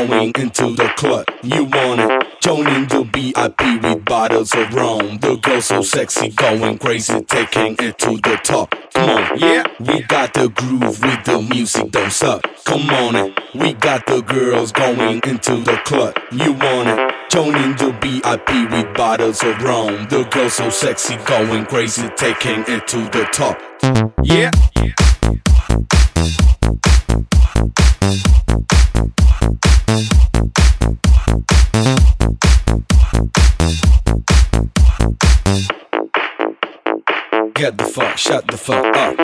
going into the club. You want it? Joining the VIP with bottles of rum. The girl so sexy, going crazy, taking it to the top. Come on, yeah. We got the groove with the music, don't stop. Come on it. We got the girls going into the club. You want it? Joining the VIP with bottles of rum. The girl so sexy, going crazy, taking it to the top. Yeah. Get the fuck, shut the fuck up.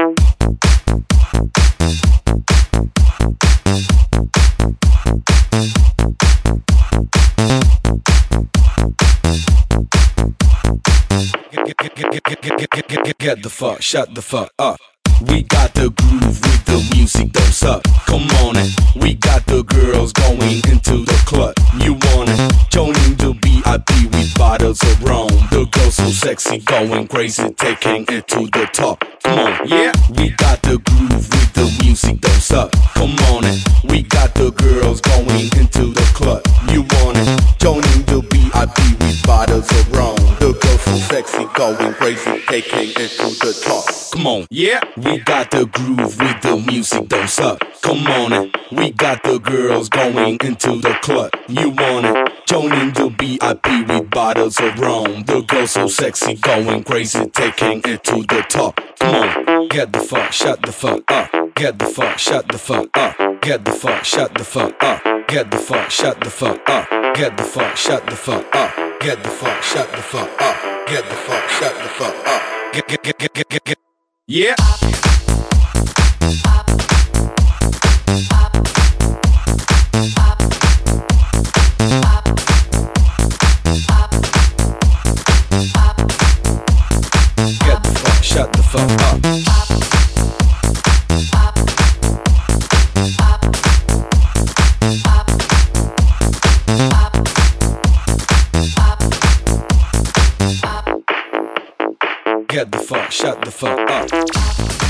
Get the fuck, shut the fuck up. We got the groove with the music, don't suck. Come on it. We got the girls going into the club. You want it? Joining the VIP with bottles of rum. The girls so sexy, going crazy, taking it to the top. Come on, yeah. We got the groove with the music, don't suck. Come on it. We got the girls going into the club. You want it? Joining the VIP with bottles of rum. The girls so sexy, going crazy, taking it to the top. Come on, yeah. We got the groove with the music, don't suck. Come on it. We got the girls going into the club. You want it? Joining the VIP with bottles of rum. The girls so sexy, going crazy, taking it to the top. Come on, get the fuck, shut the fuck up. Get the fuck, shut the fuck up. Get the fuck, shut the fuck up. Get the fuck, shut the fuck up. Get the fuck, shut the fuck up. Get the fuck, shut the fuck up. Get the fuck, shut the fuck up. Get. Yeah. Get the fuck, shut the fuck up. Get the fuck, shut the fuck up.